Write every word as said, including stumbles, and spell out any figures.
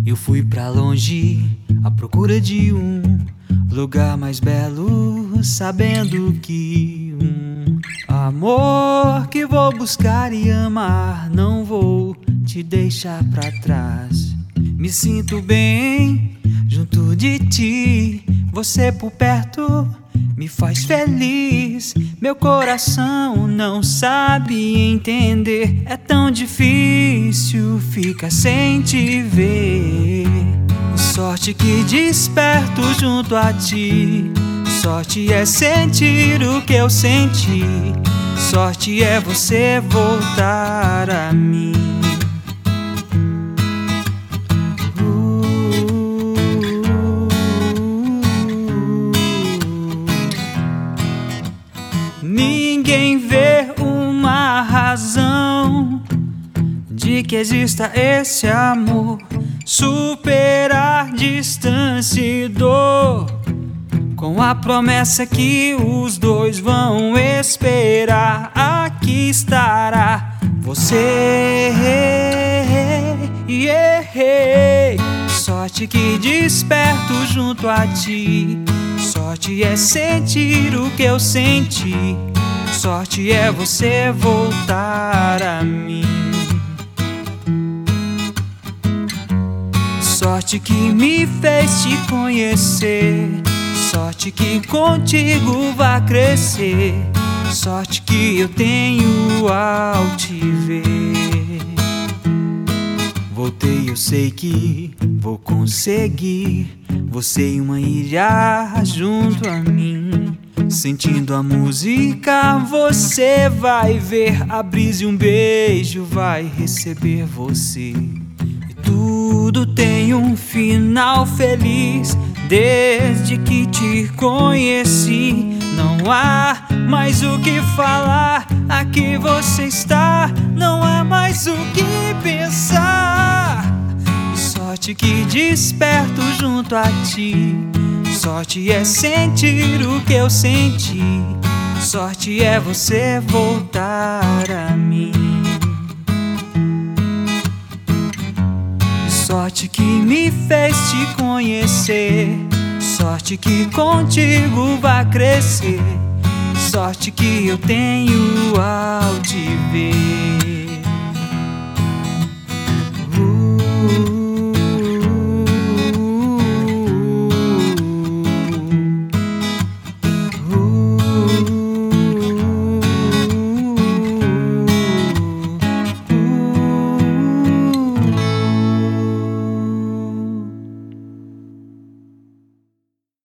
Eu fui pra longe à procura de um lugar mais belo, sabendo que um amor que vou buscar e amar não vou te deixar pra trás. Me sinto bem junto de ti, você por perto me faz feliz. Meu coração não sabe entender, é tão difícil ficar sem te ver. Sorte que desperto junto a ti, sorte é sentir o que eu senti, sorte é você voltar a mim. Ninguém vê uma razão de que exista esse amor, superar distância e dor, com a promessa que os dois vão esperar. Aqui estará você, yeah. Sorte que desperto junto a ti, sorte é sentir o que eu senti, sorte é você voltar a mim. Sorte que me fez te conhecer, sorte que contigo vai crescer, sorte que eu tenho ao te ver. Voltei, eu sei que vou conseguir, você em uma ilha junto a mim, sentindo a música você vai ver a brisa e um beijo vai receber você. E tudo tem um final feliz desde que te conheci. Não há mais o que falar, aqui você está, não há mais o que pensar. Sorte que desperto junto a ti, sorte é sentir o que eu senti, sorte é você voltar a mim. Sorte que me fez te conhecer, sorte que contigo vai crescer, sorte que eu tenho ao te ver.